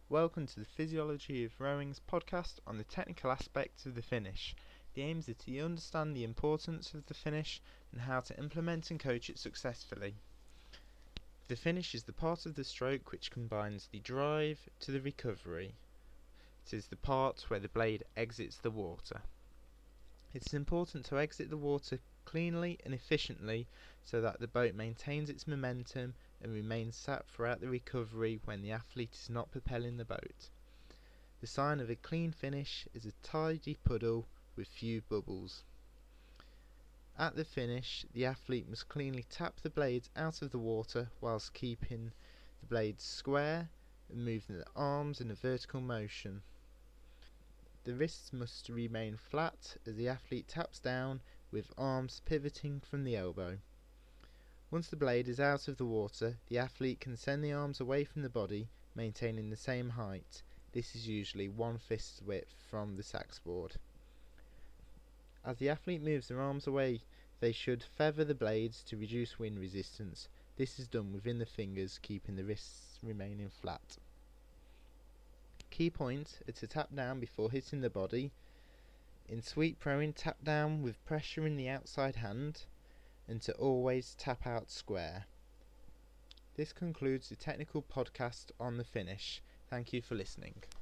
Welcome to the Physiology of Rowing's podcast on the technical aspects of the finish. The aim is that you understand the importance of the finish and how to implement and coach it successfully. The finish is the part of the stroke which combines the drive to the recovery. It is the part where the blade exits the water. It is important to exit the water cleanly and efficiently so that the boat maintains its momentum and remains sat throughout the recovery when the athlete is not propelling the boat. The sign of a clean finish is a tidy puddle with few bubbles. At the finish, the athlete must cleanly tap the blades out of the water whilst keeping the blades square and moving the arms in a vertical motion. The wrists must remain flat as the athlete taps down with arms pivoting from the elbow. Once the blade is out of the water, the athlete can send the arms away from the body, maintaining the same height. This is usually 1 fist width from the saxboard. As the athlete moves their arms away, they should feather the blades to reduce wind resistance. This is done within the fingers, keeping the wrists remaining flat. Key point are to tap down before hitting the body. In sweep rowing, tap down with pressure in the outside hand, and to always tap out square. This concludes the technical podcast on the finish. Thank you for listening.